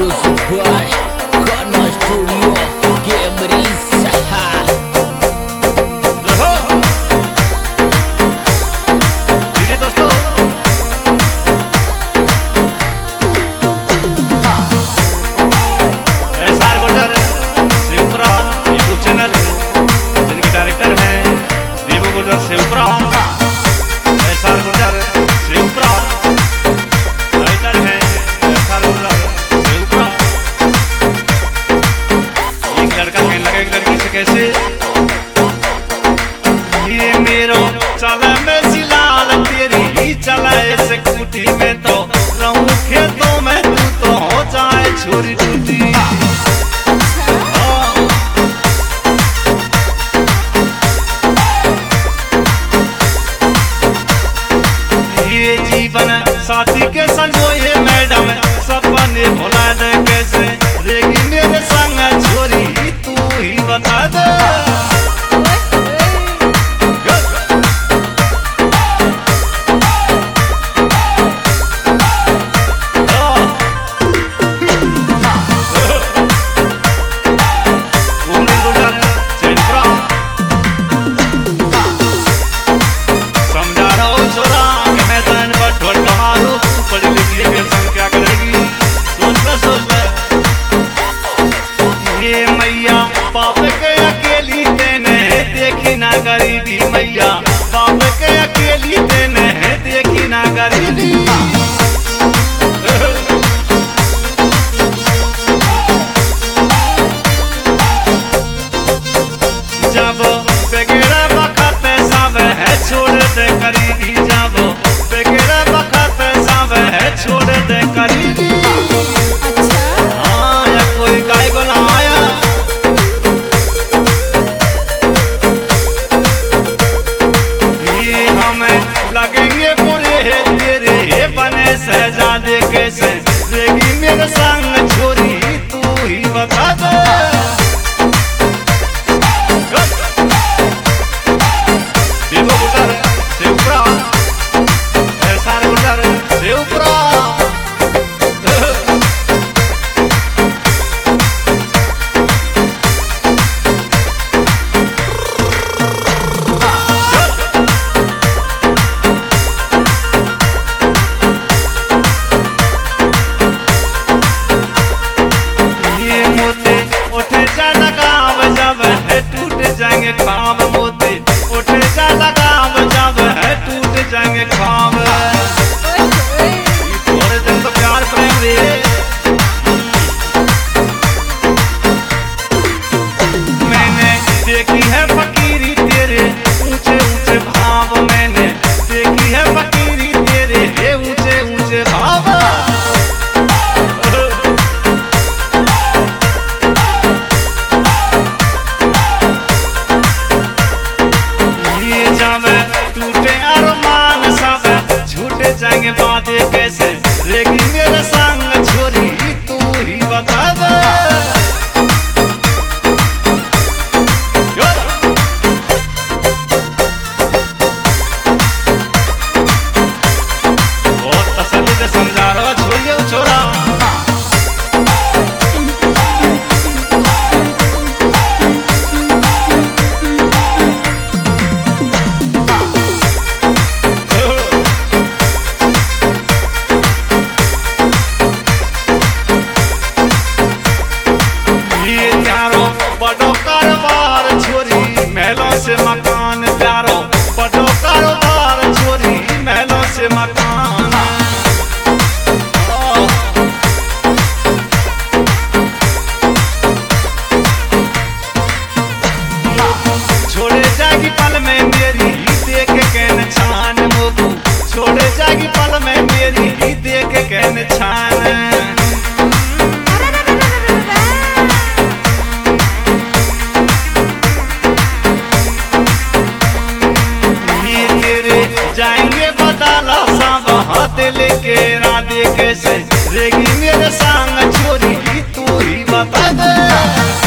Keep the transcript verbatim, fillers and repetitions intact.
Music by Kana Studio Gameris. कैसे ये मेरो चला में सिलाल तेरी ही चला ऐसे कुटी में तो रहूं खेतों में तू तो हो जाए छोरी टूटी ये जीवन साथी के संजोए मैडम सपने भुला दे कैसे रेगी मेरे संग छोरी तू ही बता दे बाप के अकेली देने देखी ना गरीबी मैया बाप के अकेली देने देखी ना गरीबी जब बेगेरा बखत सब है छोड़ दे गरीबी जब बेगेरा बखत सब है छोड़ दे गरीबी हाँ या कोई गाय बनाया लगेंगे पूरे तेरे बने शहजादे कैसे देगी मेरे संग छोरी तू ही बता दे देखो बुटर सेवपुरा ऐसा बुटर सेवपुरा जाएंगे खाम मोते उठे जा लगाम जब है टूट जाएंगे खाम थोड़े दिन तो प्यार प्रेम रे मैंने देखी है फकीरी तेरे ऊंचे ऊंचे भाव मैंने देखी है फकीरी तेरे ऊंचे ऊंचे भाव टूटे अरमान सब झूठे जाएंगे बातें कैसे रेगी मेरे संग छोरी तू ही बता दे बहुत तसल्ली से समझा रहा छोड़िए छोरा बड़ो कारोबार छोरी महलों से मकान प्यारो बड़ो कारोबार छोरी महलों से मकान छोड़े जाएगी पल में मेरी देख कहन छान मोबू छोड़े जाएगी पल में मेरी देख कहन छान जाएंगे बदाला सांब हाथ लेके राधे कैसे रेगी मेरे संग छोरी तू ही बता दे।